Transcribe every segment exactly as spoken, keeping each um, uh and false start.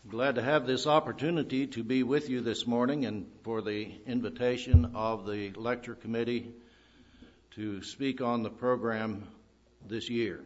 Glad to have this opportunity to be with you this morning and for the invitation of the lecture committee to speak on the program this year.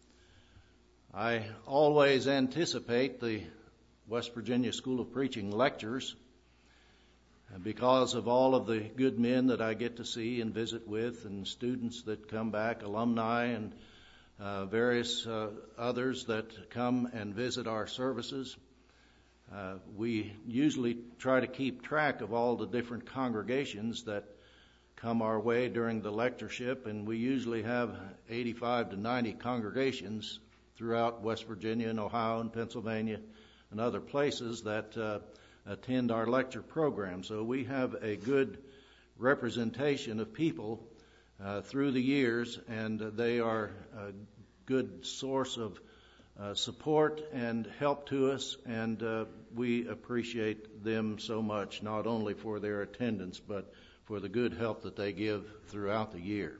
I always anticipate the West Virginia School of Preaching lectures because of all of the good men that I get to see and visit with, and students that come back, alumni and uh, various uh, others that come and visit our services. Uh, we usually try to keep track of all the different congregations that come our way during the lectureship, and we usually have eighty-five to ninety congregations throughout West Virginia and Ohio and Pennsylvania and other places that uh, attend our lecture program. So we have a good representation of people uh, through the years, and they are a good source of Uh, support and help to us, and uh, we appreciate them so much, not only for their attendance, but for the good help that they give throughout the year.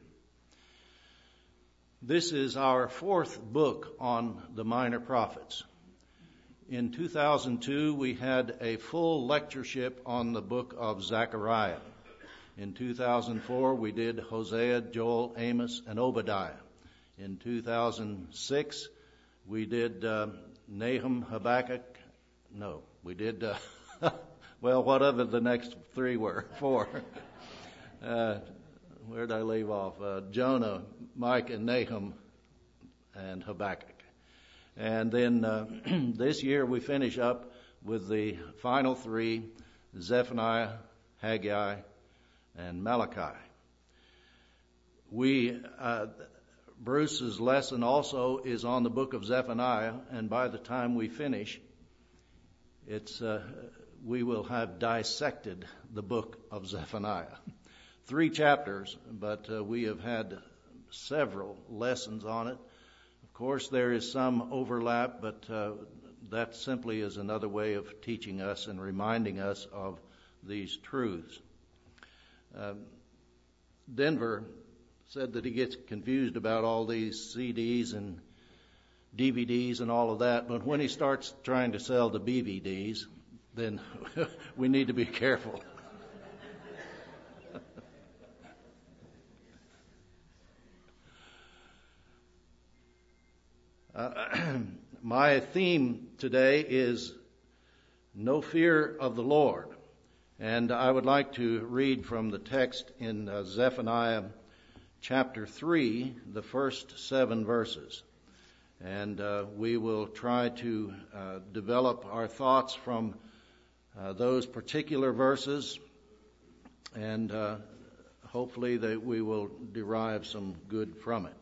This is our fourth book on the minor prophets. In two thousand two, we had a full lectureship on the book of Zechariah. In two thousand four, we did Hosea, Joel, Amos, and Obadiah. In two thousand six, we did uh, Nahum, Habakkuk. No, we did, uh, well, whatever the next three were, four. uh, where did I leave off? Uh, Jonah, Micah, and Nahum, and Habakkuk. And then uh, this year we finish up with the final three, Zephaniah, Haggai, and Malachi. We... Uh, Bruce's lesson also is on the book of Zephaniah, and by the time we finish, it's uh, we will have dissected the book of Zephaniah. Three chapters, but uh, we have had several lessons on it. Of course, there is some overlap, but uh, that simply is another way of teaching us and reminding us of these truths. Uh, Denver said that he gets confused about all these C Ds and D V Ds and all of that, but when he starts trying to sell the B V Ds, then we need to be careful. uh, my theme today is No Fear of the Lord, and I would like to read from the text in uh, Zephaniah chapter three, the first seven verses. And uh, we will try to uh, develop our thoughts from uh, those particular verses, and uh, hopefully that we will derive some good from it.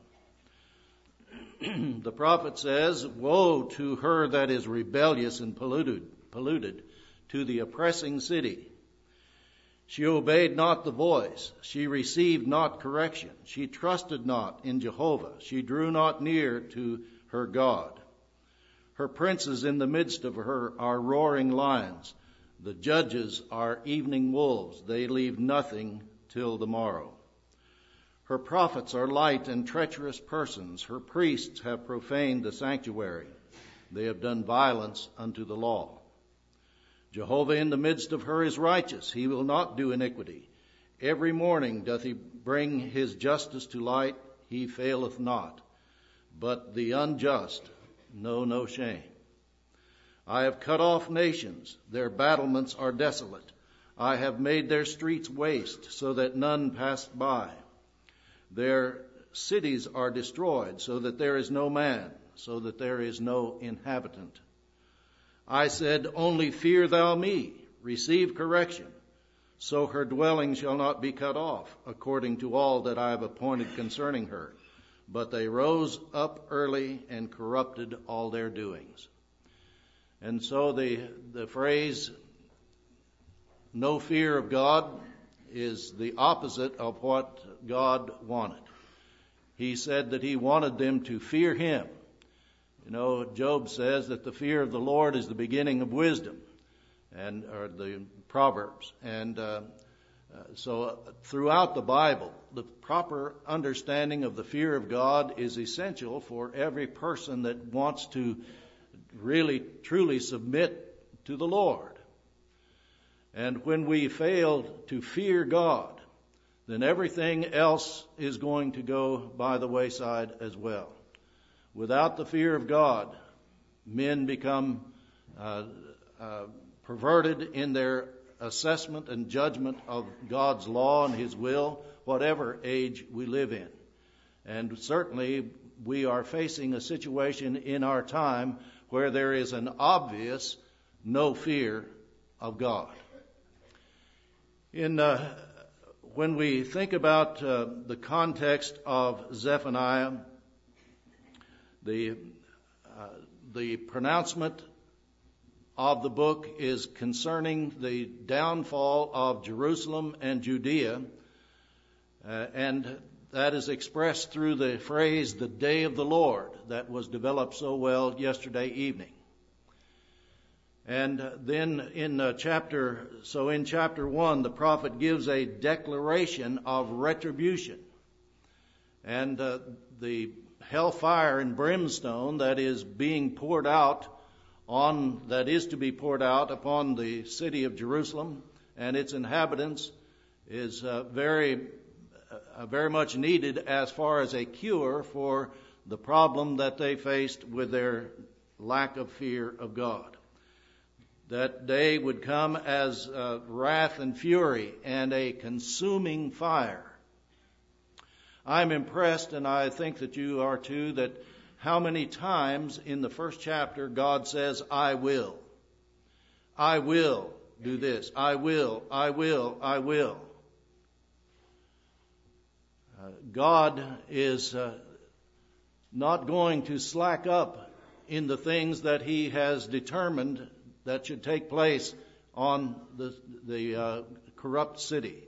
The prophet says, "Woe to her that is rebellious and polluted, polluted, to the oppressing city. She obeyed not the voice. She received not correction. She trusted not in Jehovah. She drew not near to her God. Her princes in the midst of her are roaring lions. The judges are evening wolves. They leave nothing till the morrow. Her prophets are light and treacherous persons. Her priests have profaned the sanctuary. They have done violence unto the law. Jehovah in the midst of her is righteous. He will not do iniquity. Every morning doth he bring his justice to light. He faileth not. But the unjust know no shame. I have cut off nations. Their battlements are desolate. I have made their streets waste, so that none passed by. Their cities are destroyed, so that there is no man, so that there is no inhabitant. I said, only fear thou me, receive correction, so her dwelling shall not be cut off, according to all that I have appointed concerning her. But they rose up early and corrupted all their doings." And so the, the phrase, no fear of God, is the opposite of what God wanted. He said that he wanted them to fear him. You know, Job says that the fear of the Lord is the beginning of wisdom, and or the Proverbs. And uh, uh, so throughout the Bible, the proper understanding of the fear of God is essential for every person that wants to really, truly submit to the Lord. And when we fail to fear God, then everything else is going to go by the wayside as well. Without the fear of God, men become uh, uh, perverted in their assessment and judgment of God's law and His will, whatever age we live in. And certainly we are facing a situation in our time where there is an obvious no fear of God. In uh, when we think about uh, the context of Zephaniah, the uh, the pronouncement of the book is concerning the downfall of Jerusalem and Judea, uh, and that is expressed through the phrase, the day of the Lord, that was developed so well yesterday evening. And then in uh, chapter, so in chapter one, the prophet gives a declaration of retribution. And uh, the hellfire and brimstone that is being poured out on, that is to be poured out upon the city of Jerusalem and its inhabitants is uh, very, uh, very much needed as far as a cure for the problem that they faced with their lack of fear of God. That day would come as uh, wrath and fury and a consuming fire. I'm impressed, and I think that you are too, that how many times in the first chapter God says, I will. I will do this. I will, I will, I will. Uh, God is uh, not going to slack up in the things that He has determined that should take place on the, the uh, corrupt city.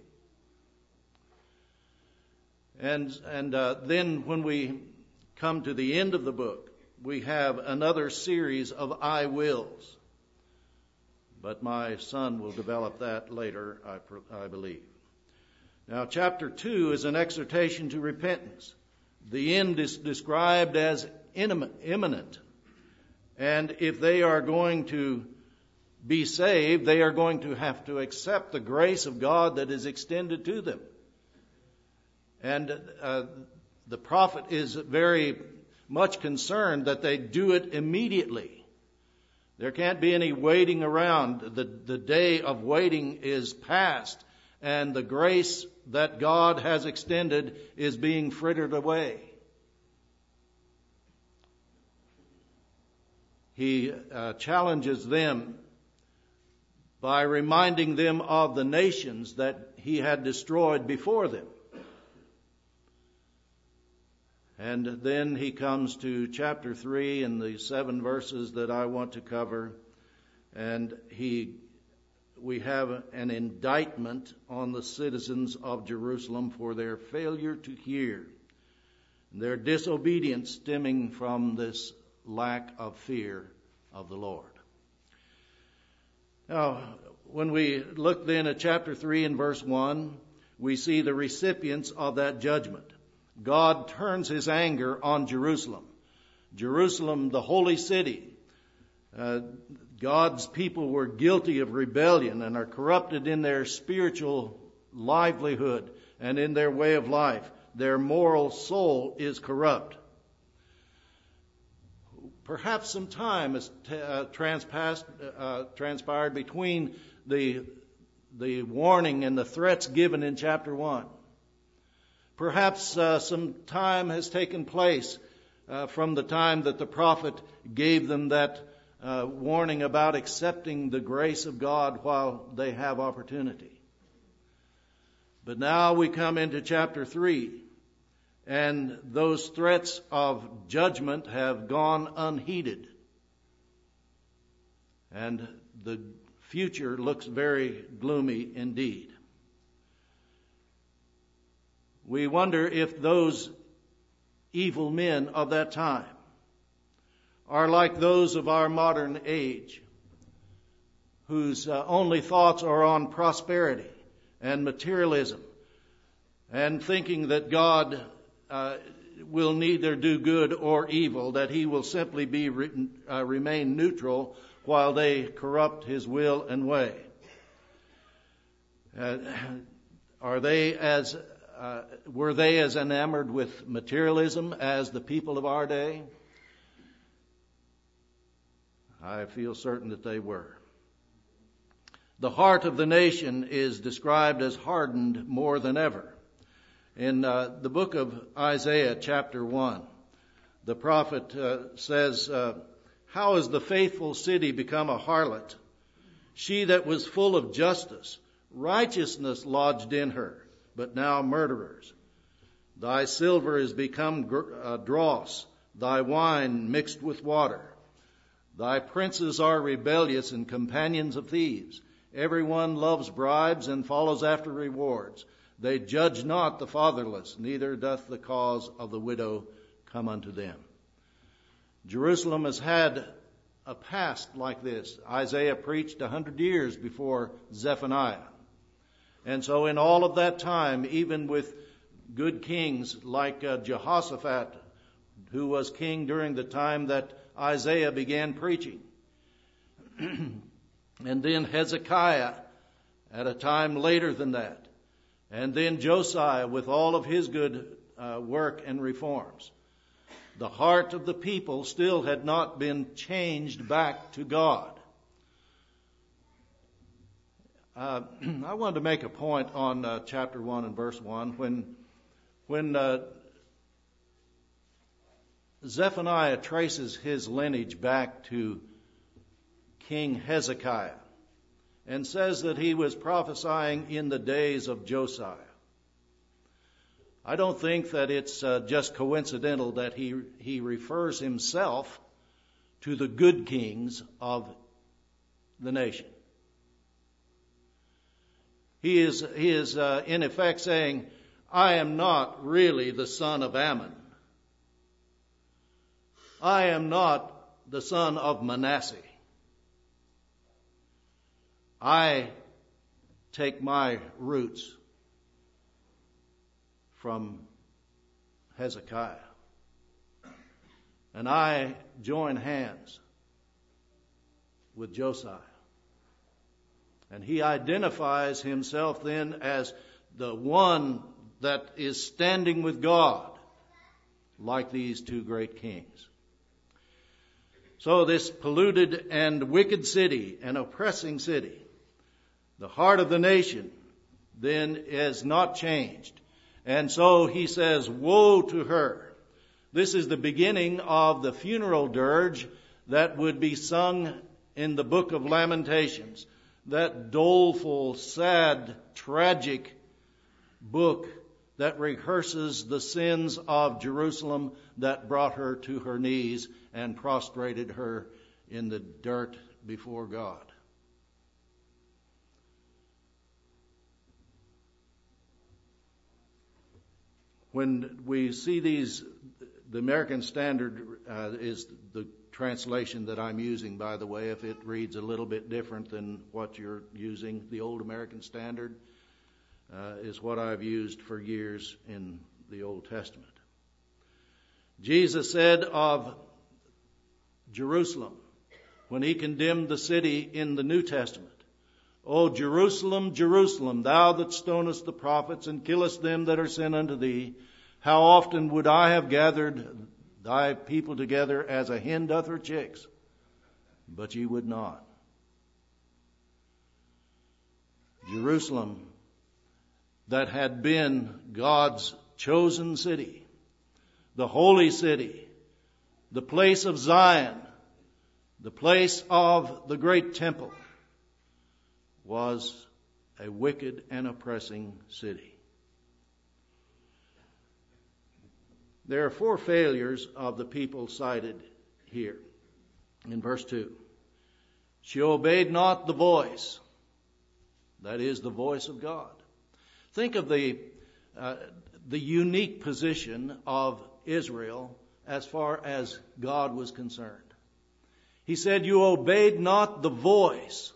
And, and uh, then when we come to the end of the book, we have another series of I wills. But my son will develop that later, I, I believe. Now, chapter two is an exhortation to repentance. The end is described as imminent. And if they are going to be saved, they are going to have to accept the grace of God that is extended to them. And uh, the prophet is very much concerned that they do it immediately. There can't be any waiting around. The, the day of waiting is past, and the grace that God has extended is being frittered away. He uh, challenges them by reminding them of the nations that He had destroyed before them. And then he comes to chapter three and the seven verses that I want to cover. And he, we have an indictment on the citizens of Jerusalem for their failure to hear, their disobedience stemming from this lack of fear of the Lord. Now, when we look then at chapter three and verse one, we see the recipients of that judgment. God turns His anger on Jerusalem. Jerusalem, the holy city. Uh, God's people were guilty of rebellion and are corrupted in their spiritual livelihood and in their way of life. Their moral soul is corrupt. Perhaps some time has t- uh, transpassed, uh, transpired between the, the warning and the threats given in chapter one. Perhaps uh, some time has taken place uh, from the time that the prophet gave them that uh, warning about accepting the grace of God while they have opportunity. But now we come into chapter three, and those threats of judgment have gone unheeded. And the future looks very gloomy indeed. We wonder if those evil men of that time are like those of our modern age, whose uh, only thoughts are on prosperity and materialism, and thinking that God uh, will neither do good or evil, that He will simply be re- uh, remain neutral while they corrupt his will and way. Uh, are they as uh, were they as enamored with materialism as the people of our day? I feel certain that they were. The heart of the nation is described as hardened more than ever. In uh, the book of Isaiah, chapter one, the prophet uh, says, uh, "How has the faithful city become a harlot? She that was full of justice, righteousness lodged in her, but now murderers. Thy silver is become gr- uh, dross, thy wine mixed with water. Thy princes are rebellious and companions of thieves. Everyone loves bribes and follows after rewards. They judge not the fatherless, neither doth the cause of the widow come unto them." Jerusalem has had a past like this. Isaiah preached a hundred years before Zephaniah. And so in all of that time, even with good kings like uh, Jehoshaphat, who was king during the time that Isaiah began preaching, and then Hezekiah at a time later than that, and then Josiah with all of his good uh, work and reforms, the heart of the people still had not been changed back to God. Uh, I wanted to make a point on uh, chapter one and verse one. When, when uh, Zephaniah traces his lineage back to King Hezekiah and says that he was prophesying in the days of Josiah, I don't think that it's uh, just coincidental that he he refers himself to the good kings of the nation. He is he is uh, in effect saying, I am not really the son of Ammon. I am not the son of Manasseh. I take my roots from Hezekiah. And I join hands with Josiah. And he identifies himself then as the one that is standing with God, like these two great kings. So this polluted and wicked city, an oppressing city, the heart of the nation, then is not changed. And so he says, woe to her. This is the beginning of the funeral dirge that would be sung in the book of Lamentations. That doleful, sad, tragic book that rehearses the sins of Jerusalem that brought her to her knees and prostrated her in the dirt before God. When we see these, the American Standard uh, is the translation that I'm using, by the way. If it reads a little bit different than what you're using, the Old American Standard uh, is what I've used for years in the Old Testament. Jesus said of Jerusalem, when he condemned the city in the New Testament, O Jerusalem, Jerusalem, thou that stonest the prophets and killest them that are sent unto thee, how often would I have gathered thy people together as a hen doth her chicks, but ye would not. Jerusalem, that had been God's chosen city, the holy city, the place of Zion, the place of the great temple, was a wicked and oppressing city. There are four failures of the people cited here in verse two. She obeyed not the voice, that is, the voice of God. Think of the uh, the unique position of Israel as far as God was concerned. He said, you obeyed not the voice.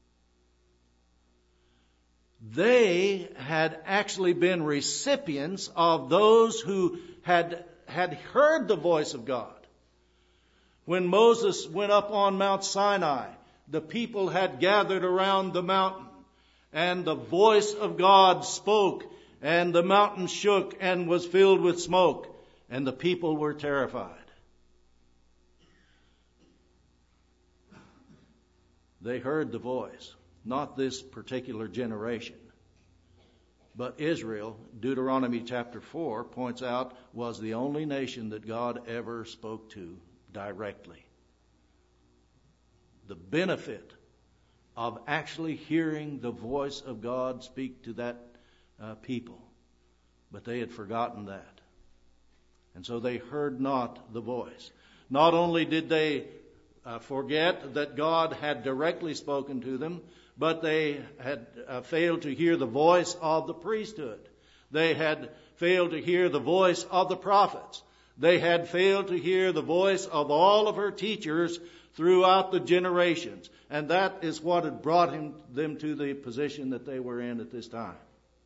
They had actually been recipients of those who had had heard the voice of God. When Moses went up on Mount Sinai the people had gathered around the mountain, and the voice of God spoke, and the mountain shook and was filled with smoke, and the people were terrified. They heard the voice, not this particular generation. But Israel, Deuteronomy chapter four points out, was the only nation that God ever spoke to directly. The benefit of actually hearing the voice of God speak to that uh, people. But they had forgotten that. And so they heard not the voice. Not only did they uh, forget that God had directly spoken to them, but they had uh, failed to hear the voice of the priesthood. They had failed to hear the voice of the prophets. They had failed to hear the voice of all of her teachers throughout the generations. And that is what had brought him, them to the position that they were in at this time.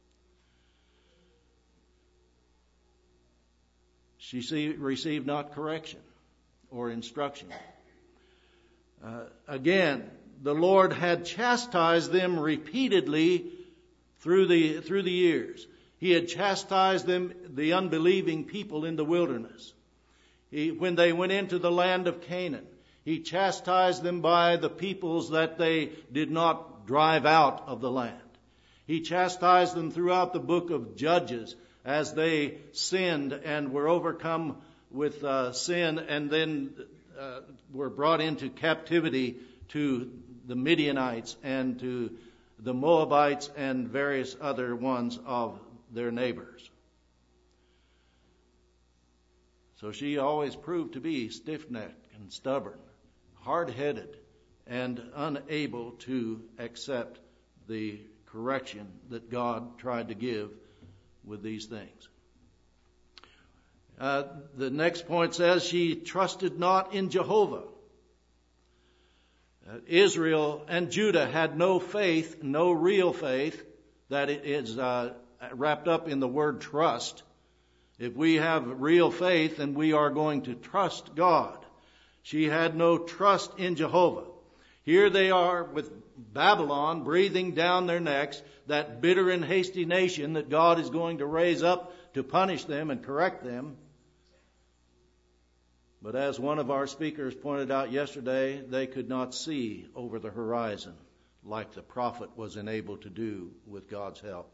She see, received not correction or instruction. Uh, again, the Lord had chastised them repeatedly through the through the years. He had chastised them, the unbelieving people in the wilderness. He, when they went into the land of Canaan, He chastised them by the peoples that they did not drive out of the land. He chastised them throughout the book of Judges as they sinned and were overcome with uh, sin, and then uh, were brought into captivity to the Midianites and to the Moabites and various other ones of their neighbors. So she always proved to be stiff-necked and stubborn, hard-headed, and unable to accept the correction that God tried to give with these things. Uh, the next point says she trusted not in Jehovah. Uh, Israel and Judah had no faith, no real faith, that it is uh, wrapped up in the word trust. If we have real faith, then we are going to trust God. She had no trust in Jehovah. Here they are with Babylon breathing down their necks, that bitter and hasty nation that God is going to raise up to punish them and correct them. But as one of our speakers pointed out yesterday, they could not see over the horizon like the prophet was enabled to do with God's help.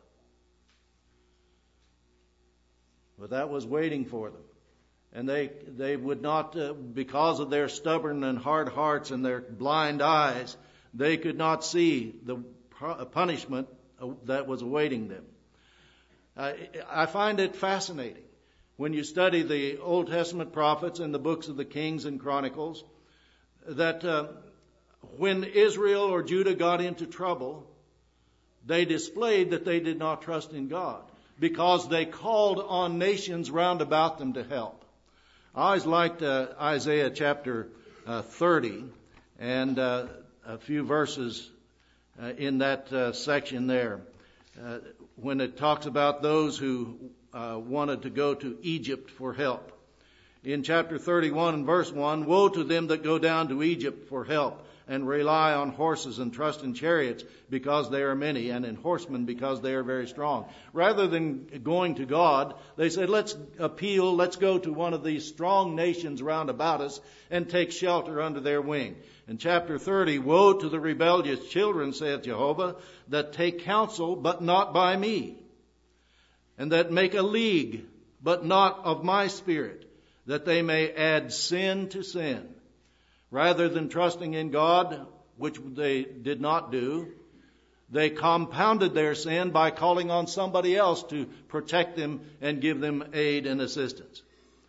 But that was waiting for them. And they they would not, uh, because of their stubborn and hard hearts and their blind eyes, they could not see the punishment that was awaiting them. Uh, I find it fascinating when you study the Old Testament prophets and the books of the Kings and Chronicles, that uh, when Israel or Judah got into trouble, they displayed that they did not trust in God, because they called on nations round about them to help. I always liked uh, Isaiah chapter uh, thirty and uh, a few verses uh, in that uh, section there uh, when it talks about those who uh, wanted to go to Egypt for help. In chapter thirty-one and verse one, woe to them that go down to Egypt for help and rely on horses and trust in chariots because they are many, and in horsemen because they are very strong. Rather than going to God, they said, let's appeal, let's go to one of these strong nations round about us and take shelter under their wing. In chapter thirty, woe to the rebellious children, saith Jehovah, that take counsel, but not by me, and that make a league, but not of my spirit, that they may add sin to sin. Rather than trusting in God, which they did not do, they compounded their sin by calling on somebody else to protect them and give them aid and assistance.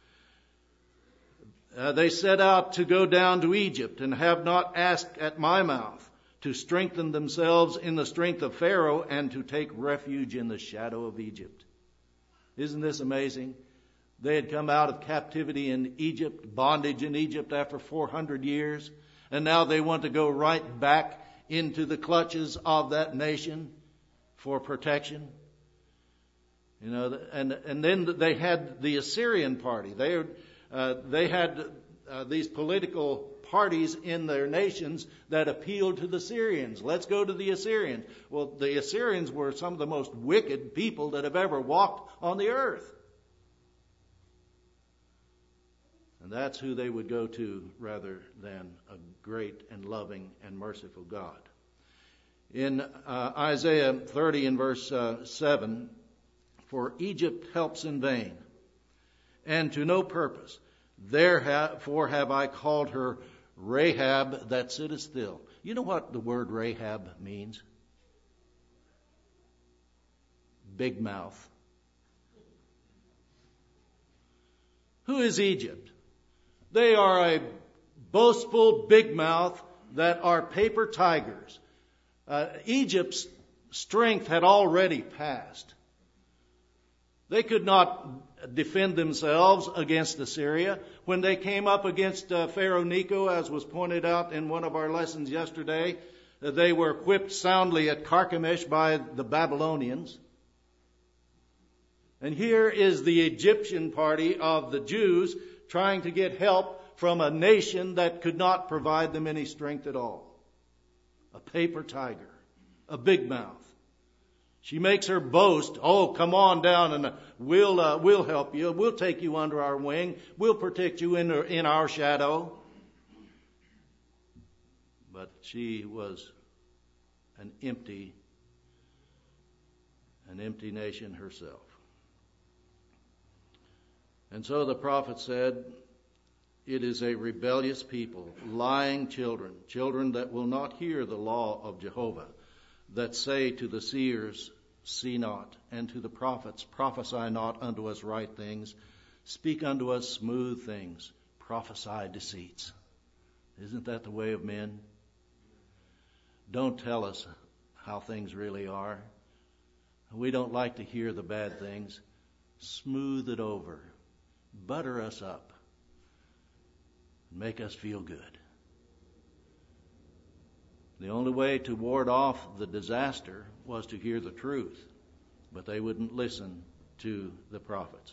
Uh, they set out to go down to Egypt and have not asked at my mouth to strengthen themselves in the strength of Pharaoh and to take refuge in the shadow of Egypt. Isn't this amazing? They had come out of captivity in Egypt, bondage in Egypt after four hundred years, and now they want to go right back into the clutches of that nation for protection. You know, and and then they had the Assyrian party. They uh, they had uh, these political parties in their nations that appealed to the Syrians. Let's go to the Assyrians. Well, the Assyrians were some of the most wicked people that have ever walked on the earth. And that's who they would go to rather than a great and loving and merciful God. In uh, Isaiah thirty and verse uh, seven, for Egypt helps in vain, and to no purpose. Therefore have I called her Rahab that sitteth still. You know what the word Rahab means? Big mouth. Who is Egypt? They are a boastful big mouth that are paper tigers. Uh, Egypt's strength had already passed. They could not defend themselves against Assyria. When they came up against uh, Pharaoh Necho, as was pointed out in one of our lessons yesterday, uh, they were whipped soundly at Carchemish by the Babylonians. And here is the Egyptian party of the Jews trying to get help from a nation that could not provide them any strength at all. A paper tiger, a big mouth. She makes her boast, oh, come on down and we'll uh, we'll help you. We'll take you under our wing. We'll protect you in, in our shadow. But she was an empty, an empty nation herself. And so the prophet said, it is a rebellious people, lying children, children that will not hear the law of Jehovah, that say to the seers, see not, and to the prophets, prophesy not unto us right things, speak unto us smooth things, prophesy deceits. Isn't that the way of men? Don't tell us how things really are. We don't like to hear the bad things. Smooth it over. Butter us up. Make us feel good. The only way to ward off the disaster was to hear the truth, but they wouldn't listen to the prophets.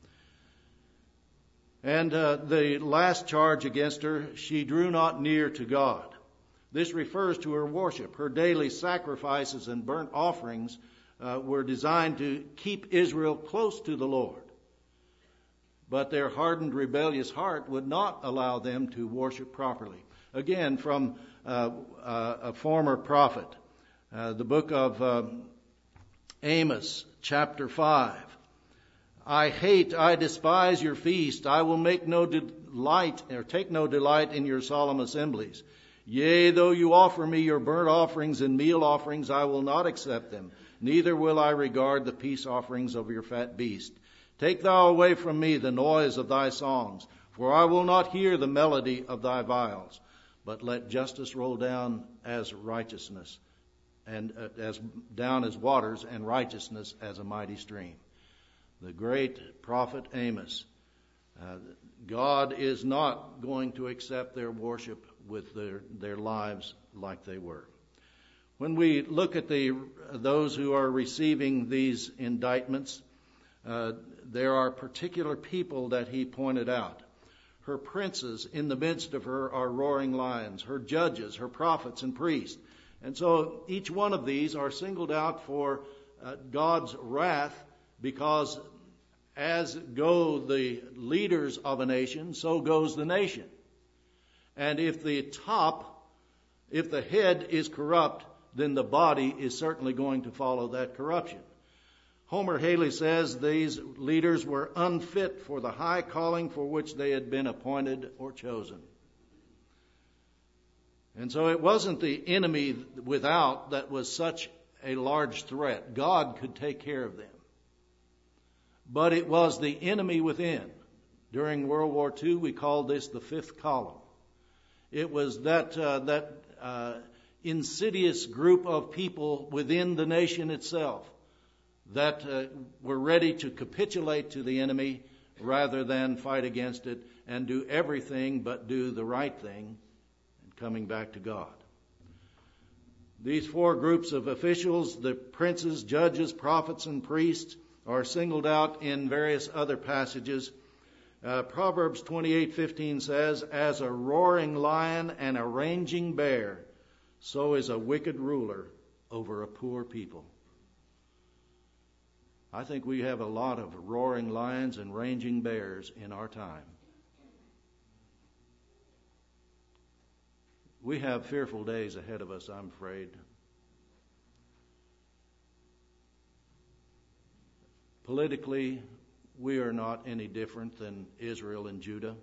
And uh, the last charge against her, she drew not near to God. This refers to her worship. Her daily sacrifices and burnt offerings uh, were designed to keep Israel close to the Lord. But their hardened, rebellious heart would not allow them to worship properly. Again, from uh, uh, a former prophet, uh, the book of uh, Amos, chapter five. I hate, I despise your feast. I will make no delight, or take no delight in your solemn assemblies. Yea, though you offer me your burnt offerings and meal offerings, I will not accept them. Neither will I regard the peace offerings of your fat beast. Take thou away from me the noise of thy songs, for I will not hear the melody of thy viols. But let justice roll down as righteousness, and uh, as down as waters, and righteousness as a mighty stream. The great prophet Amos. Uh, God is not going to accept their worship with their, their lives like they were. When we look at the those who are receiving these indictments, uh, there are particular people that he pointed out. Her princes in the midst of her are roaring lions, her judges, her prophets and priests. And so each one of these are singled out for uh, God's wrath, because as go the leaders of a nation, so goes the nation. And if the top, if the head is corrupt, then the body is certainly going to follow that corruption. Homer Haley says these leaders were unfit for the high calling for which they had been appointed or chosen. And so it wasn't the enemy without that was such a large threat. God could take care of them. But it was the enemy within. During World War Two, we called this the fifth column. It was that uh, that uh, insidious group of people within the nation itself that uh, were ready to capitulate to the enemy rather than fight against it and do everything but do the right thing, and coming back to God. These four groups of officials, the princes, judges, prophets, and priests, are singled out in various other passages. Uh, Proverbs twenty-eight fifteen says, "As a roaring lion and a raging bear, so is a wicked ruler over a poor people." I think we have a lot of roaring lions and raging bears in our time. We have fearful days ahead of us, I'm afraid. Politically, we are not any different than Israel and Judah.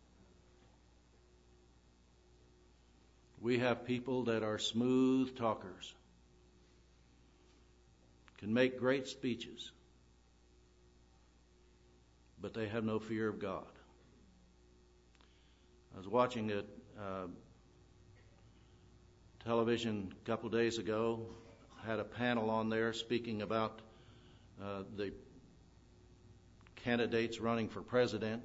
We have people that are smooth talkers, can make great speeches, but they have no fear of God. I was watching a uh, television a couple days ago, had a panel on there speaking about uh, the candidates running for president,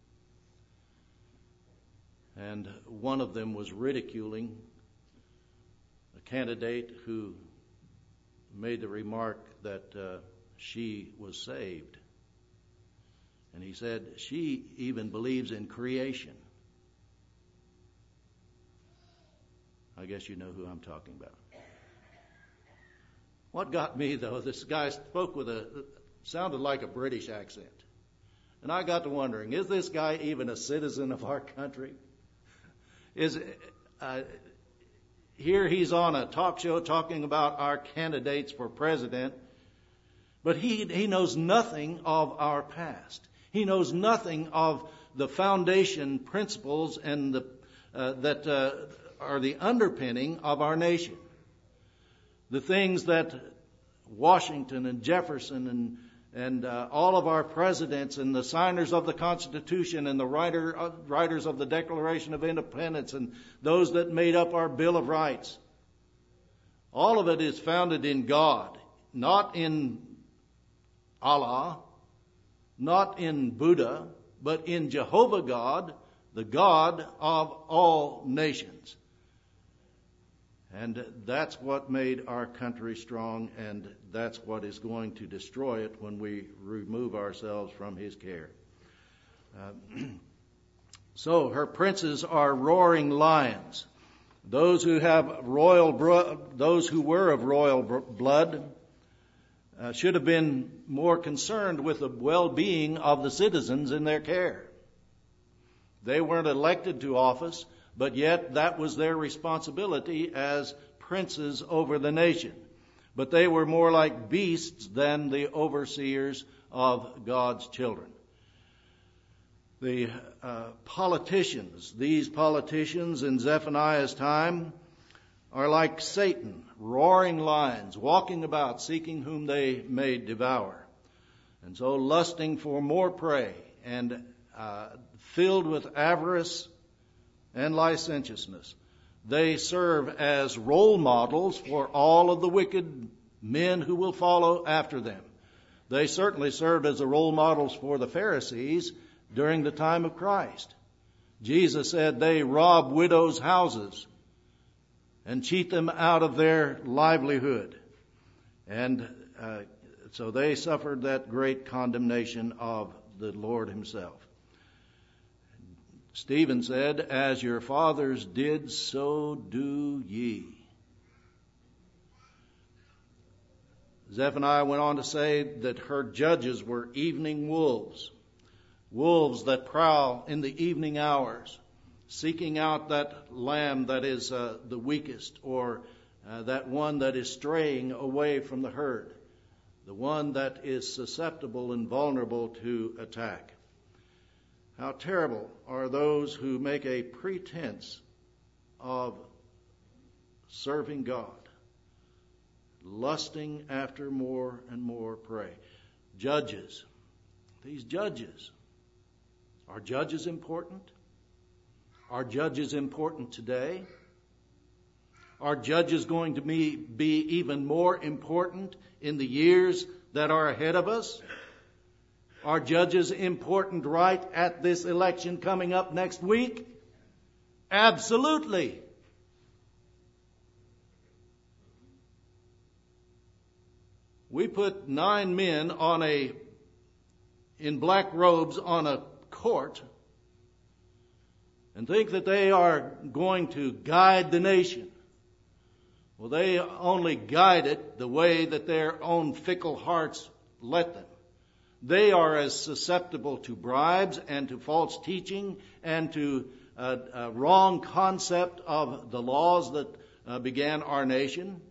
and one of them was ridiculing a candidate who made the remark that uh, she was saved. And he said, she even believes in creation. I guess you know who I'm talking about. What got me, though, this guy spoke with a, sounded like a British accent. And I got to wondering, is this guy even a citizen of our country? Is uh, here he's on a talk show talking about our candidates for president, but he he knows nothing of our past. He knows nothing of the foundation principles and the uh, that uh, are the underpinning of our nation. The things that Washington and Jefferson and and uh, all of our presidents and the signers of the Constitution and the writer, uh, writers of the Declaration of Independence and those that made up our Bill of Rights. All of it is founded in God, not in Allah, not in Buddha, but in Jehovah God, the God of all nations. And that's what made our country strong, and that's what is going to destroy it when we remove ourselves from his care. Uh, so her princes are roaring lions. Those who have royal, bro- those who were of royal br- blood uh, should have been more concerned with the well-being of the citizens in their care. They weren't elected to office, but yet that was their responsibility as princes over the nation. But they were more like beasts than the overseers of God's children. The uh, politicians, these politicians in Zephaniah's time, are like Satan, roaring lions, walking about, seeking whom they may devour. And so lusting for more prey and uh, filled with avarice and licentiousness. They serve as role models for all of the wicked men who will follow after them. They certainly served as the role models for the Pharisees during the time of Christ. Jesus said they rob widows' houses and cheat them out of their livelihood. And uh, so they suffered that great condemnation of the Lord himself. Stephen said, "As your fathers did, so do ye." Zephaniah went on to say that her judges were evening wolves, wolves that prowl in the evening hours, seeking out that lamb that is uh, the weakest, or uh, that one that is straying away from the herd, the one that is susceptible and vulnerable to attack. How terrible are those who make a pretense of serving God, lusting after more and more prey. Judges, these judges, are judges important? Are judges important today? Are judges going to be, be even more important in the years that are ahead of us? Are judges important right at this election coming up next week? Absolutely. We put nine men on a, in black robes on a court and think that they are going to guide the nation. Well, they only guide it the way that their own fickle hearts let them. They are as susceptible to bribes and to false teaching and to a, a wrong concept of the laws that uh, began our nation.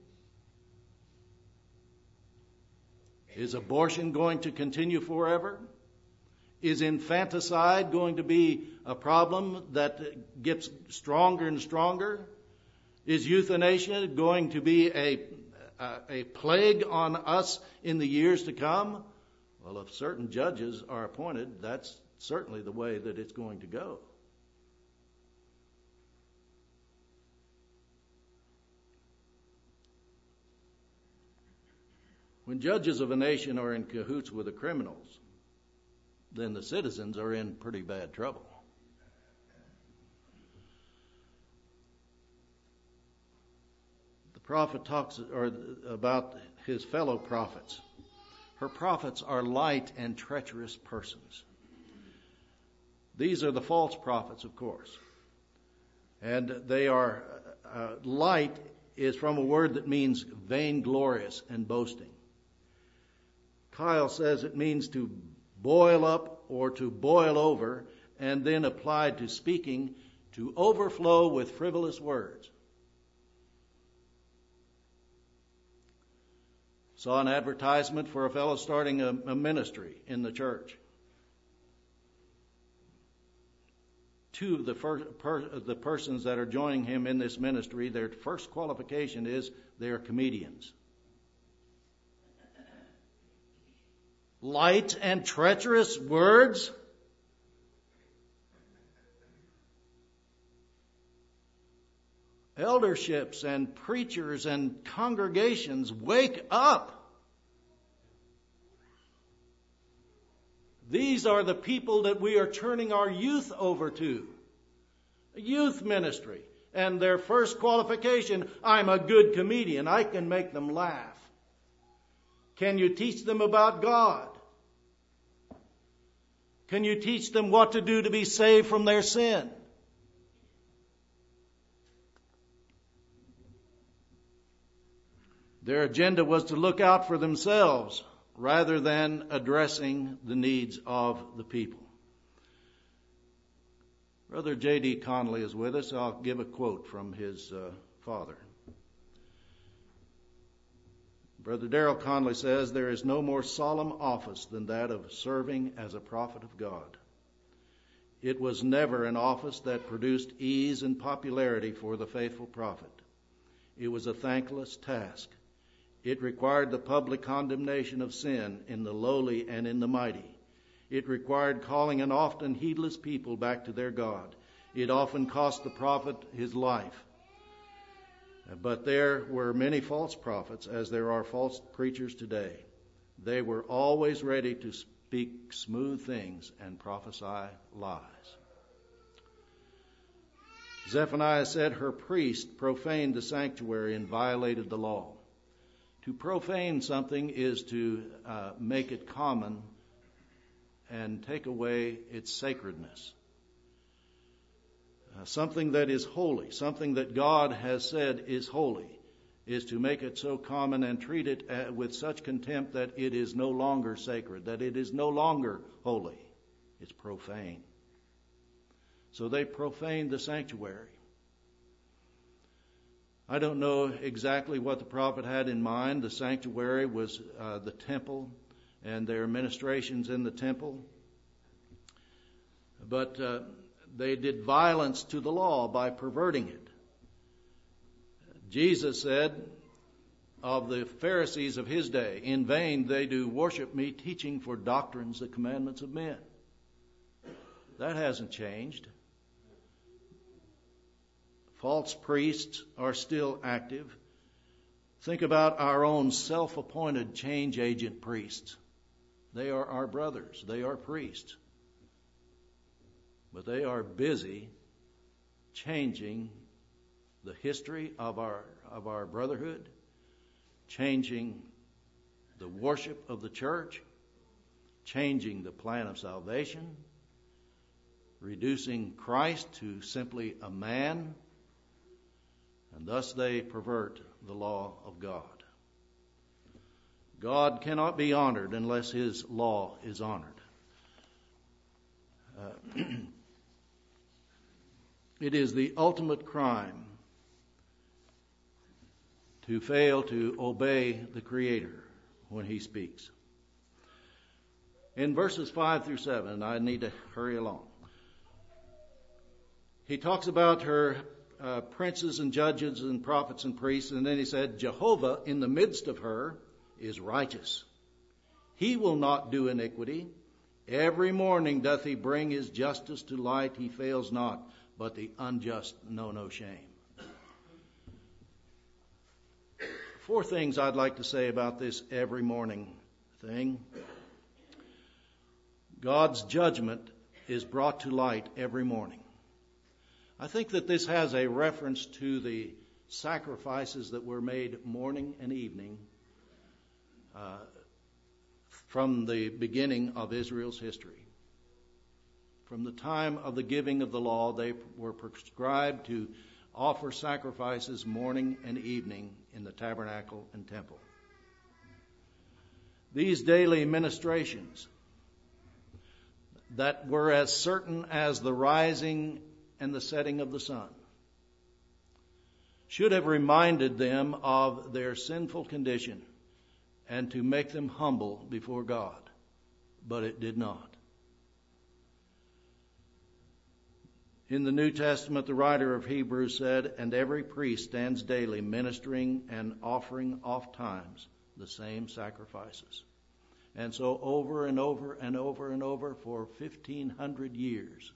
Is abortion going to continue forever? Is infanticide going to be a problem that gets stronger and stronger? Is euthanasia going to be a, a, a plague on us in the years to come? Well, if certain judges are appointed, that's certainly the way that it's going to go. When judges of a nation are in cahoots with the criminals, then the citizens are in pretty bad trouble. The prophet talks or about his fellow prophets. Her prophets are light and treacherous persons. These are the false prophets, of course. And they are, uh, light is from a word that means vainglorious and boasting. Kyle says it means to boil up or to boil over, and then applied to speaking, to overflow with frivolous words. Saw an advertisement for a fellow starting a, a ministry in the church. Two of the, first, per, the persons that are joining him in this ministry, their first qualification is they are comedians. Light and treacherous words? Elderships and preachers and congregations, wake up. These are the people that we are turning our youth over to. A youth ministry. And their first qualification, I'm a good comedian. I can make them laugh. Can you teach them about God? Can you teach them what to do to be saved from their sin? Their agenda was to look out for themselves rather than addressing the needs of the people. Brother J D Conley is with us. I'll give a quote from his uh, father. Brother Darrell Conley says, there is no more solemn office than that of serving as a prophet of God. It was never an office that produced ease and popularity for the faithful prophet. It was a thankless task. It required the public condemnation of sin in the lowly and in the mighty. It required calling an often heedless people back to their God. It often cost the prophet his life. But there were many false prophets, as there are false preachers today. They were always ready to speak smooth things and prophesy lies. Zephaniah said her priest profaned the sanctuary and violated the law. To profane something is to uh, make it common and take away its sacredness. Uh, something that is holy, something that God has said is holy, is to make it so common and treat it uh, with such contempt that it is no longer sacred, that it is no longer holy. It's profane. So they profaned the sanctuary. I don't know exactly what the prophet had in mind. The sanctuary was uh, the temple and their ministrations in the temple. But uh, they did violence to the law by perverting it. Jesus said of the Pharisees of his day, in vain they do worship me, teaching for doctrines the commandments of men. That hasn't changed. False priests are still active. Think about our own self-appointed change agent priests. They are our brothers. They are priests. But they are busy changing the history of our of our brotherhood, changing the worship of the church, changing the plan of salvation, reducing Christ to simply a man, and thus they pervert the law of God. God cannot be honored unless his law is honored. Uh, it is the ultimate crime to fail to obey the Creator when he speaks. In verses five through seven, I need to hurry along. He talks about her uh, princes and judges and prophets and priests, and then he said, Jehovah in the midst of her is righteous. He will not do iniquity. Every morning doth he bring his justice to light. He fails not, but the unjust know no shame. Four things I'd like to say about this every morning thing. God's judgment is brought to light every morning. I think that this has a reference to the sacrifices that were made morning and evening uh, from the beginning of Israel's history. From the time of the giving of the law, they were prescribed to offer sacrifices morning and evening in the tabernacle and temple. These daily ministrations that were as certain as the rising and the setting of the sun should have reminded them of their sinful condition and to make them humble before God, but it did not. In the New Testament, the writer of Hebrews said, and every priest stands daily ministering and offering oft times the same sacrifices. And so over and over and over and over for fifteen hundred years,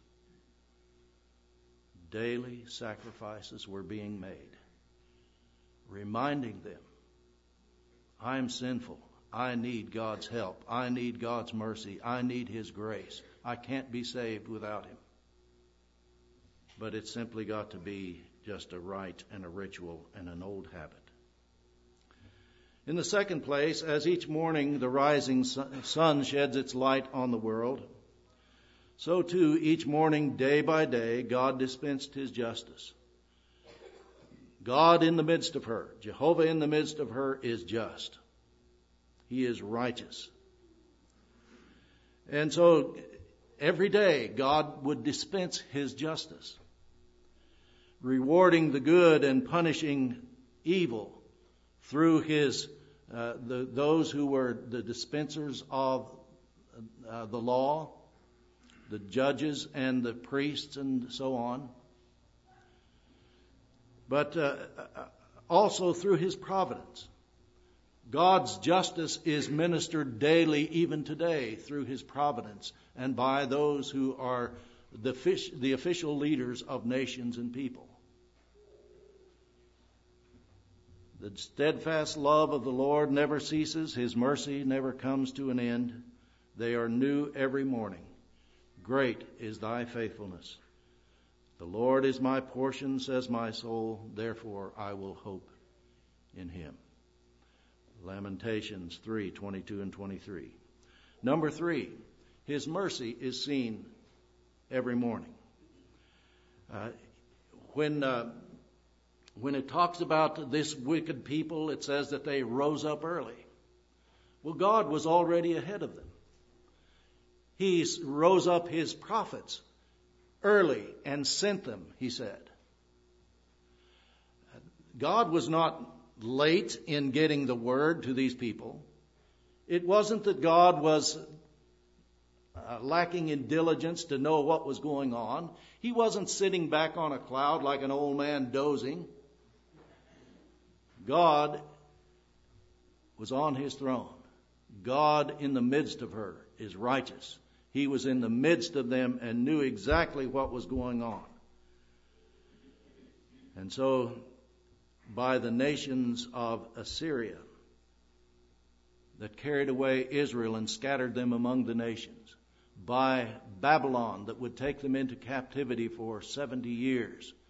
daily sacrifices were being made, reminding them, I am sinful. I need God's help. I need God's mercy. I need his grace. I can't be saved without him. But it's simply got to be just a rite and a ritual and an old habit. In the second place, as each morning the rising sun sheds its light on the world, so too each morning, day by day, God dispensed his justice. God in the midst of her, Jehovah in the midst of her, is just. He is righteous. And so every day God would dispense his justice, rewarding the good and punishing evil through his uh, the, those who were the dispensers of uh, the law, the judges and the priests and so on. But uh, also through his providence. God's justice is ministered daily, even today, through his providence and by those who are the, fish, the official leaders of nations and people. The steadfast love of the Lord never ceases. His mercy never comes to an end. They are new every morning. Great is thy faithfulness. The Lord is my portion, says my soul. Therefore I will hope in him. Lamentations three, twenty-two and twenty-three. Number three, his mercy is seen every morning. Uh, when uh, when it talks about this wicked people, it says that they rose up early. Well, God was already ahead of them. He rose up his prophets early and sent them, he said. God was not late in getting the word to these people. It wasn't that God was uh, lacking in diligence to know what was going on. He wasn't sitting back on a cloud like an old man dozing. God was on his throne. God in the midst of her is righteous. He was in the midst of them and knew exactly what was going on. And so, by the nations of Assyria that carried away Israel and scattered them among the nations, by Babylon that would take them into captivity for seventy years,